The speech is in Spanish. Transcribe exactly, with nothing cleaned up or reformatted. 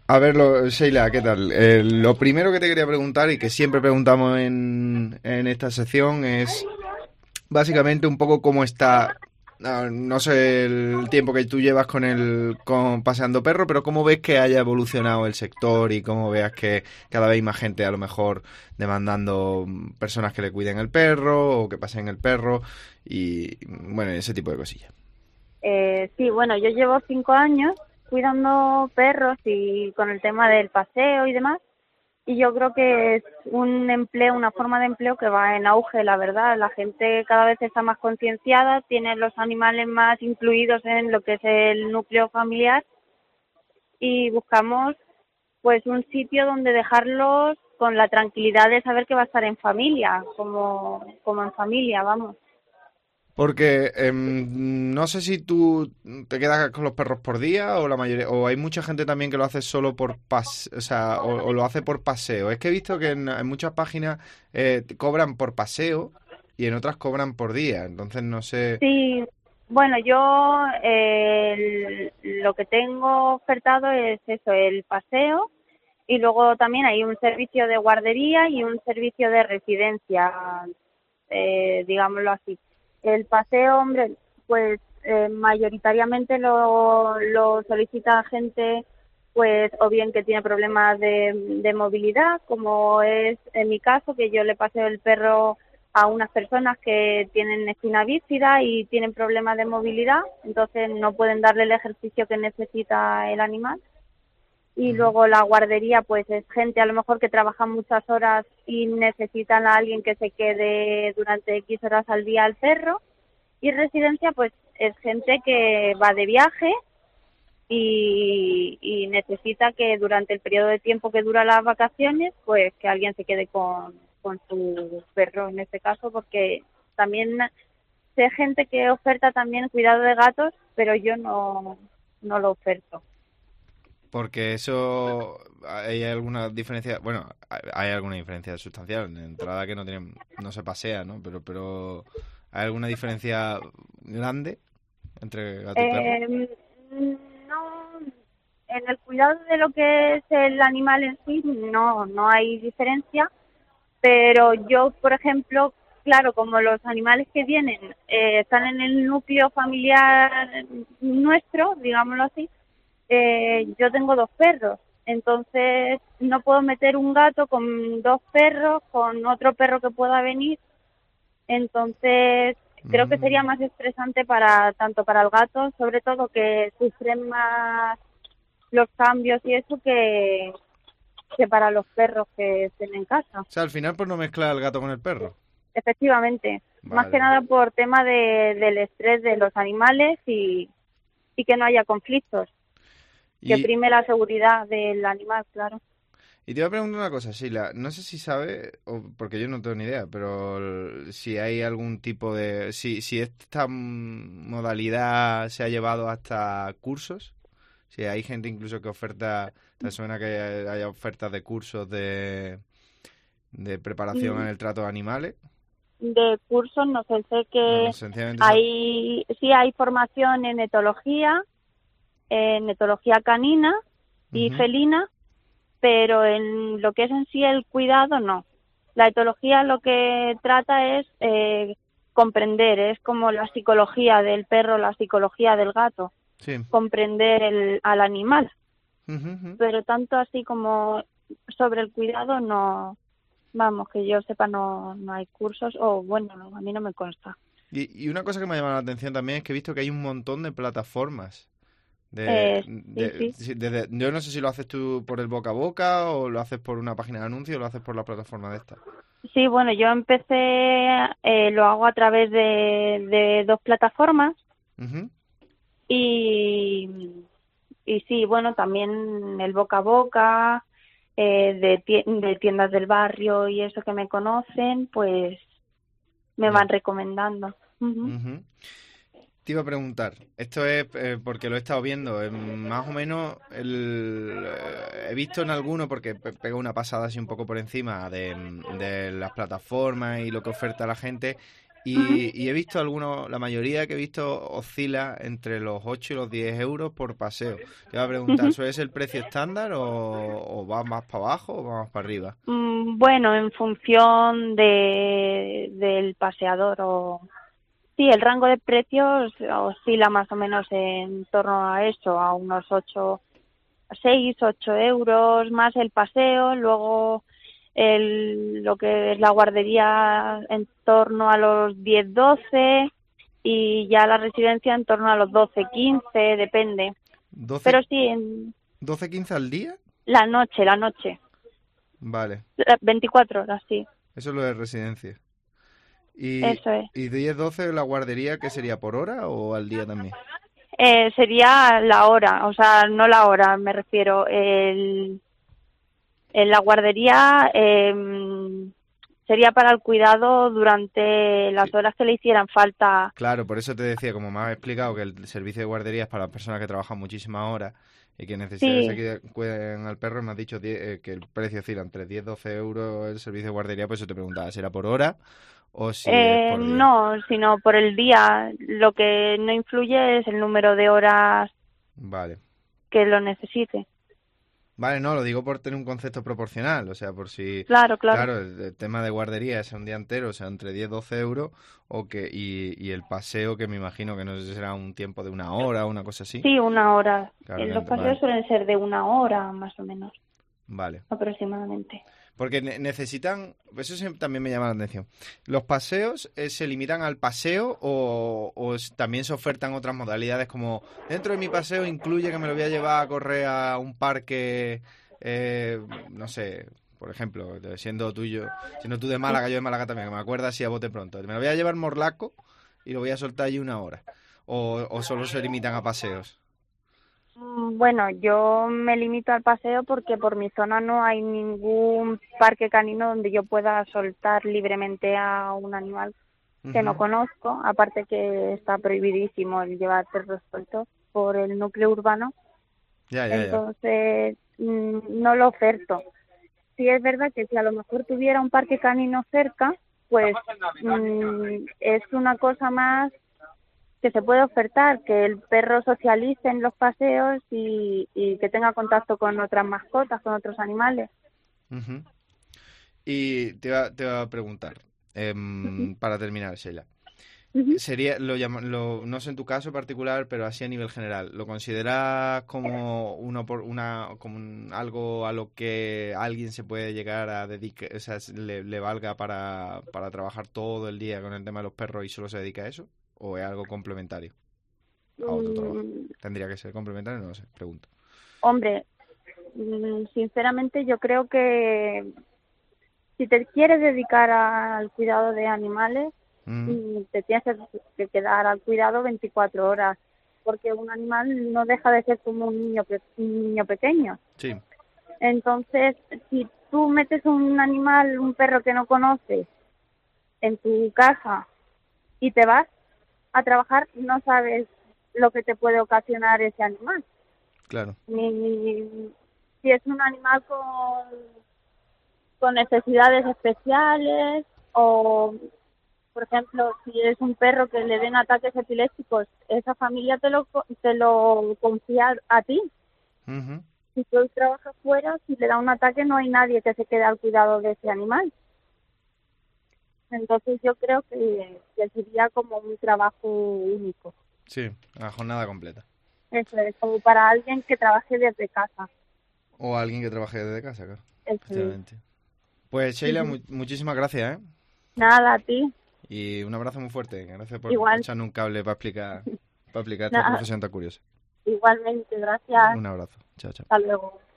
A ver, lo, Sheila, ¿qué tal? Eh, lo primero que te quería preguntar y que siempre preguntamos en, en esta sección es básicamente un poco cómo está, no, no sé el tiempo que tú llevas con el con paseando perro, pero cómo ves que haya evolucionado el sector y cómo veas que cada vez hay más gente a lo mejor demandando personas que le cuiden el perro o que paseen el perro y bueno, ese tipo de cosillas. Eh, sí, bueno, yo llevo cinco años cuidando perros y con el tema del paseo y demás, y yo creo que es un empleo, una forma de empleo que va en auge, la verdad. La gente cada vez está más concienciada, tiene los animales más incluidos en lo que es el núcleo familiar y buscamos pues un sitio donde dejarlos con la tranquilidad de saber que va a estar en familia, como, como en familia, vamos. Porque em, no sé si tú te quedas con los perros por día o la mayoría, o hay mucha gente también que lo hace solo por pas, o sea, o, o lo hace por paseo. Es que he visto que en, en muchas páginas eh, te cobran por paseo y en otras cobran por día. Entonces no sé. Sí, bueno, yo eh, el- lo que tengo ofertado es eso, el paseo, y luego también hay un servicio de guardería y un servicio de residencia, eh, digámoslo así. El paseo, hombre, pues eh, mayoritariamente lo, lo solicita gente, pues o bien que tiene problemas de, de movilidad, como es en mi caso, que yo le paseo el perro a unas personas que tienen espina bífida y tienen problemas de movilidad, entonces no pueden darle el ejercicio que necesita el animal. Y Ujú. luego la guardería, pues es gente a lo mejor que trabaja muchas horas y necesitan a alguien que se quede durante X horas al día al perro. Y residencia, pues es gente que va de viaje y, y necesita que durante el periodo de tiempo que dura las vacaciones, pues que alguien se quede con, con su perro en este caso, porque también sé gente que oferta también cuidado de gatos, pero yo no, no lo oferto. Porque eso hay alguna diferencia, bueno, hay hay alguna diferencia sustancial. En entrada que no tienen, no se pasea, ¿no? Pero, pero ¿hay alguna diferencia grande entre gato y perro? Eh, no, en el cuidado de lo que es el animal en sí, no, no hay diferencia, pero yo, por ejemplo, claro, como los animales que vienen eh, están en el núcleo familiar nuestro, digámoslo así, eh, yo tengo dos perros, entonces no puedo meter un gato con dos perros, con otro perro que pueda venir, entonces creo que sería Mm. más estresante para tanto para el gato, sobre todo que sufren más los cambios y eso que, que para los perros que estén en casa. O sea, al final pues no mezcla el gato con el perro. Efectivamente, más que Vale. nada por tema de, del estrés de los animales y, y que no haya conflictos, que Y, prime la seguridad del animal, claro. y te iba a preguntar una cosa, Sheila. No sé si sabe, o porque yo no tengo ni idea, pero el- si hay algún tipo de... Si, si esta mm, modalidad se ha llevado hasta cursos. Si hay gente incluso que oferta... ¿Te suena que haya, haya ofertas de cursos de, de preparación en Mm, el trato de animales? De cursos, no sé, sé No, que sencillamente... esa- hay, sí hay formación en etología, en etología canina y Ujú. felina, pero en lo que es en sí el cuidado, no. La etología lo que trata es eh, comprender, es como la psicología del perro, la psicología del gato, Sí. comprender el, al animal, Ujú, ujú. pero tanto así como sobre el cuidado, no, vamos, que yo sepa, no, no hay cursos, o bueno, no, a mí no me consta. Y, y una cosa que me ha llamado la atención también es que he visto que hay un montón de plataformas. De, Eh, sí, de- sí. sí, desde- yo no sé si lo haces tú por el boca a boca o lo haces por una página de anuncios o lo haces por la plataforma de esta. Sí, bueno, yo empecé, eh, lo hago a través de, de dos plataformas Ujú. y, y sí, bueno, también el boca a boca, eh, de, tie- de tiendas del barrio y eso que me conocen, pues me Ya. van recomendando. Ujú. Ujú. Te iba a preguntar, esto es eh, porque lo he estado viendo, eh, más o menos el, eh, he visto en alguno, porque pe- pego una pasada así un poco por encima de, de las plataformas y lo que oferta la gente, Y, y he visto algunos, la mayoría que he visto oscila entre los ocho y los diez euros por paseo. Te iba a preguntar, Ujú. ¿eso es el precio estándar o, o va más para abajo o va más para arriba? Mm, Bueno, en función de del paseador o sí, el rango de precios oscila más o menos en torno a eso, a unos ocho, seis, ocho euros más el paseo, luego el, lo que es la guardería en torno a los diez, doce y ya la residencia en torno a los doce, quince, depende. doce, Pero sí, en doce quince al día? la noche, la noche, Vale, la- veinticuatro horas, sí, eso es lo de residencia. Y, eso es. y diez doce la guardería, ¿qué sería, por hora o al día también? Eh, sería la hora, o sea, no la hora, me refiero. El, en la guardería eh, sería para el cuidado durante las Sí. horas que le hicieran falta. Claro, por eso te decía, como me has explicado, que el servicio de guardería es para las personas que trabajan muchísimas horas y que necesitan que se Sí, cuide- cuiden al perro, me has dicho die- eh, que el precio oscila entre diez doce euros el servicio de guardería, pues eso te preguntaba si era por hora o si es eh, por día. no, sino por el día. Lo que no influye es el número de horas Vale. que lo necesite. Vale, no, lo digo por tener un concepto proporcional, o sea, por si, Claro, claro. claro, el, el tema de guardería es un día entero, o sea, entre diez doce euros, o que, y, y el paseo, que me imagino que no sé si será un tiempo de una hora o una cosa así. Sí, una hora. Claro, Eh, que Los ent- paseos vale, suelen ser de una hora más o menos, vale. aproximadamente. Porque ne- necesitan, eso sí también me llama la atención. ¿Los paseos eh, se limitan al paseo o, o es- también se ofertan otras modalidades como dentro de mi paseo incluye que me lo voy a llevar a correr a un parque, eh, no sé, por ejemplo, de- siendo tú y yo, siendo tú de Málaga, yo de Málaga también, que me acuerdo así a bote pronto. Me lo voy a llevar Morlaco y lo voy a soltar allí una hora. O, o solo se limitan a paseos. Mm, Bueno, yo me limito al paseo porque por mi zona no hay ningún parque canino donde yo pueda soltar libremente a un animal que no Ujú. conozco, aparte que está prohibidísimo el llevar perros sueltos por el núcleo urbano, Ya, ya, ya. entonces mm, no lo oferto. Sí es verdad que si a lo mejor tuviera un parque canino cerca, pues mm, es una cosa más que se puede ofertar, que el perro socialice en los paseos y, y que tenga contacto con otras mascotas, con otros animales. Ujú. Y te iba, te iba a preguntar, Ujú, em, para terminar, Sheila. ujú. Sería, lo, llama- lo, no sé en tu caso particular, pero así a nivel general, ¿lo consideras como, una, opor- una, como un- algo a lo que alguien se puede llegar a dedicar, o sea, le, le valga para, para trabajar todo el día con el tema de los perros y solo se dedica a eso? ¿O es algo complementario a otro trabajo? Mm, ¿Tendría que ser complementario? No lo sé, pregunto. Hombre, mm, sinceramente yo creo que si te quieres dedicar al cuidado de animales, Mm, mm, te tienes que que quedar al cuidado veinticuatro horas, porque un animal no deja de ser como un niño, pe- un niño pequeño. sí. Entonces, si tú metes un animal, un perro que no conoces, en tu casa y te vas a trabajar, no sabes lo que te puede ocasionar ese animal. Claro. Ni si es un animal con, con necesidades especiales o, por ejemplo, si es un perro que le den ataques epilépticos, esa familia te lo, co- te lo confía a ti. Ujú. Si tú trabajas fuera, si le da un ataque, no hay nadie que se quede al cuidado de ese animal. Entonces yo creo que, que sería como un trabajo único. Sí, la jornada completa. Eso es, como para alguien que trabaje desde casa. O alguien que trabaje desde casa, claro. Eso es. Efectivamente. Pues Sheila, Ujú. mu- muchísimas gracias, ¿eh? Nada, a ti. Y un abrazo muy fuerte. Gracias por Igual, echarme un cable para explicar, para explicar esta nada, profesión tan curiosa. igualmente, gracias. Un abrazo. Chao, chao. Hasta luego.